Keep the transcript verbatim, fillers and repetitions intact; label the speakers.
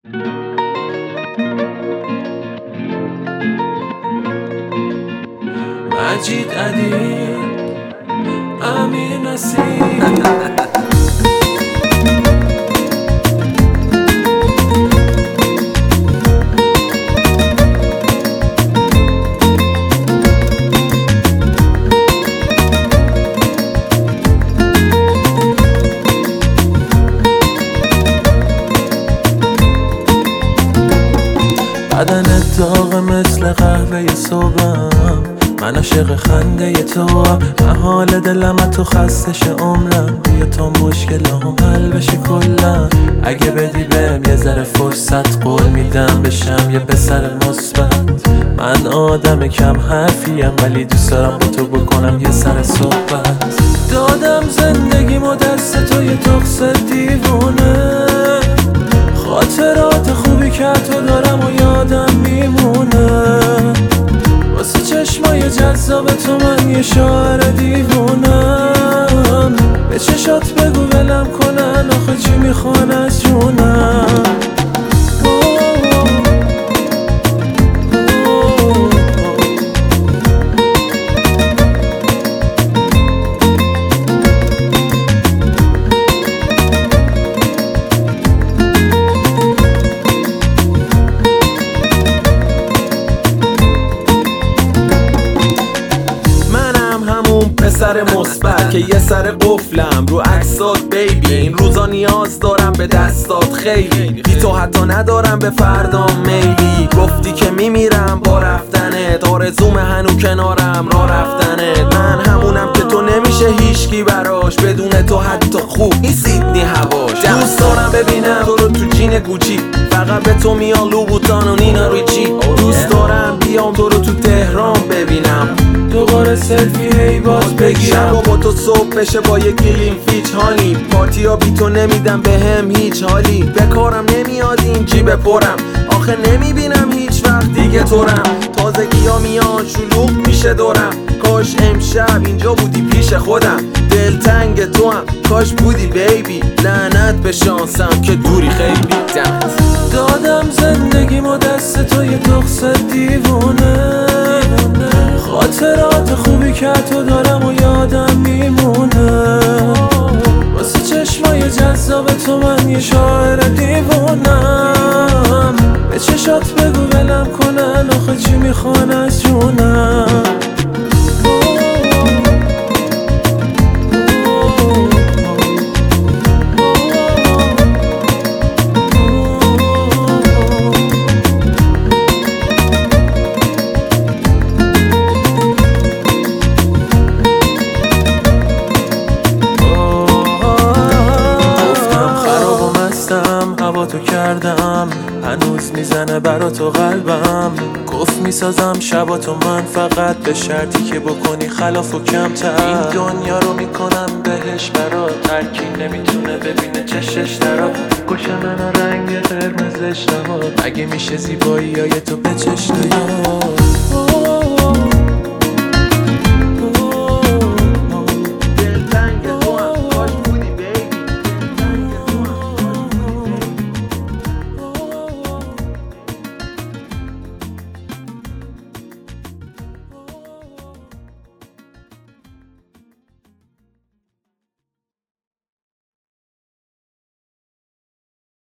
Speaker 1: مجید ادیب، امیر نصیر. بدنت داغ مثل قهوه صبحم، من عاشق خنده تو هم، محال دلم تو خستش عمرم، بیا تا مشکلام حل بشه کلا. اگه بدی بهم یه ذره فرصت، قول میدم بشم یه پسر مثبت. من آدم کم حرفیم ولی دوست دارم با تو بکنم یه سر صحبت. دادم زندگیمو دست تو یه تخص دیوونه، خاطرات خوبی که تو دارم و یادم میمونه. واسه چشمای جذاب تو من یه شاعر دیوونم، به چشات بگو ولم کنن، آخه چی میخوان از جونم.
Speaker 2: پسر مثبت که یه سر قفلم رو عکسات بیبی، این روزا نیاز دارم به دستات خیلی، بی تو حتی ندارم به فردام میلی. گفتی که میمیرم با رفتنت، آرزوم هنو کنارم را رفتنت. من همونم که تو نمیشه هیچکی براش، بدون تو حتی خوب این سیدنی هواش. دوست دارم ببینم تو رو تو جین گوچی، فقط به تو میان لوبوتان و نینا ریچی. دوست دارم بیام تو رو تو تهران ببینم،
Speaker 1: دوباره سلفی هی باز بگیرم.
Speaker 2: شب با تو صبح بشه با یک گلیم فیچ هانی، پارتی ها بی تو نمیدم به هم هیچ حالی. به کارم نمیاد این جیب پرم، آخه نمیبینم هیچ وقت دیگه تورم. تازگی ها میان شلوغ میشه دورم، کاش امشب اینجا بودی پیش خودم. دلتنگ تو هم کاش بودی بیبی، لعنت به شانسم که دوری خیلی دمت.
Speaker 1: دادم زندگیمو دست تو یه تخص دیوونه، خاطرات خوبی که تو دارم و یادم میمونه. واسه چشمای جذاب تو من یه شاعر دیوونم، به چشات بگو ولم کنن، آخه چی میخوان از جونم. هوا تو کردم هنوز میزنه برا تو قلبم، گفت میسازم شبا تو من، فقط به شرطی که بکنی خلاف و کمتر. این دنیا رو میکنم بهش برا، ترکی نمیتونه ببینه چشش درا. گوش من رنگ قرمزش نهاد، اگه میشه زیبایی های تو به چش نیاد.